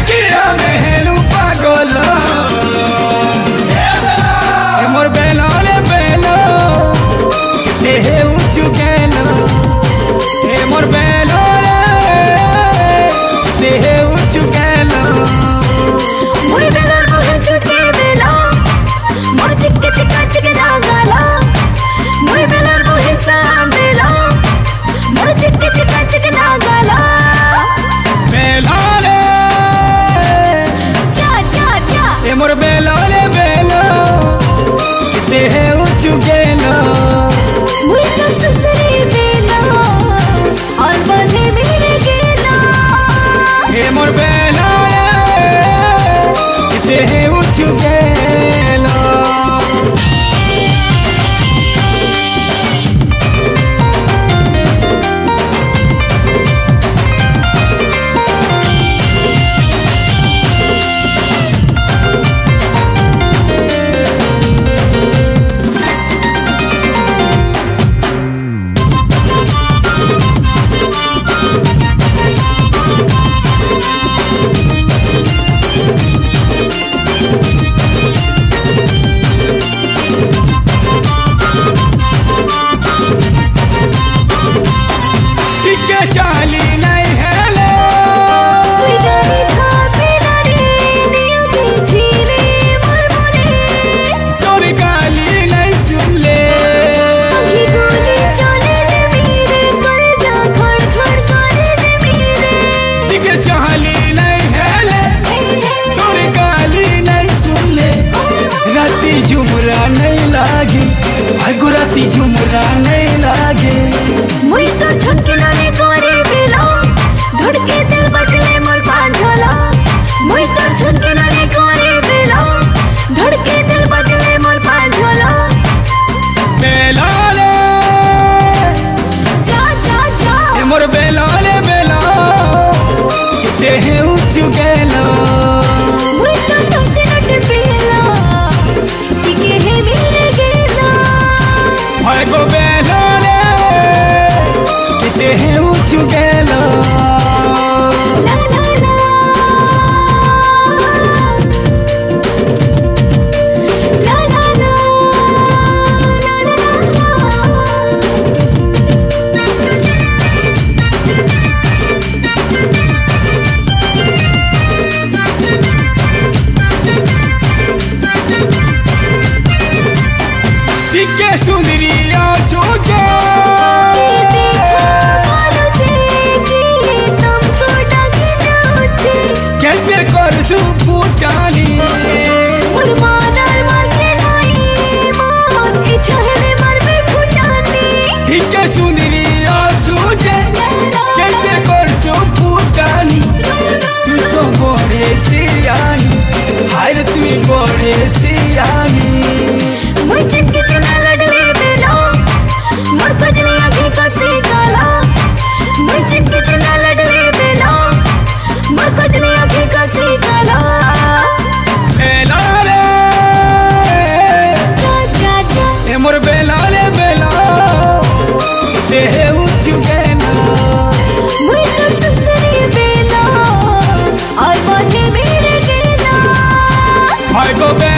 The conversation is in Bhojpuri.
किया मेलू पागल मोर बेलो रे बेलो देह उचु गेलो हे मोर बेलो रे देह उचु गेलो मोर बेलो मोर छुटके बेलो मोर चिक्के चिक्का चिके नागला मोर बेलो मोर सान बेलो मोर चिक्के चिक्का चिके नागला बेलो रे चा चा चा हे मोर बेलो रे बेलो देह उचु गेलो मोर तो सुंदरी बेलो और बंधे मेरे गेलो हे मोर बेलो रे देह उचु गेलो चाली नहीं है ले कोई जानी था बिना रे निया की झीले मोर मोरे तोरी गाली नहीं सुन ले अगी गोली चले दे मेरे कर जा खड़ खड़ करे दे मेरे दिखे चाली नहीं है ले तोरी गाली नहीं सुन ले राती झुमरा नहीं लागी आगो राती झुमरा नहीं लागे मुई तो छक्के नाने करे बेलो धड़के दिल बजले मोर पांझला मुई तो छक्के नाने करे बेलो धड़के दिल बजले मोर पांझला बेलो ले जा जा जा हे मोर बेलो ले बेलो देह उचु गेलो मुई तो टोटे टोटे बेलो टिके है मेरे गेलो हाय गो बेलो ले देह उचु गेलो ला ला ला ला ला ला दिखे सुंदरिया चोके कैसे कर सुफुटानी दिखे सुंदरिया चोके कैसे कर सुफुटानी तू तो बड़े सियानी हाय तू बड़े सियानी चिक्की चिना लडले बेलो मोर कजली आँखें कसी काला मुझ चिक्की चिना लडले बेलो मोर कजली आँखें कसी काला बेलो रे जा जा जा हे मोर बेलो रे बेलो देह उचु गेलो मुझ तो सुंदरी बेलो और बंधे मेरे गेलो हाय गो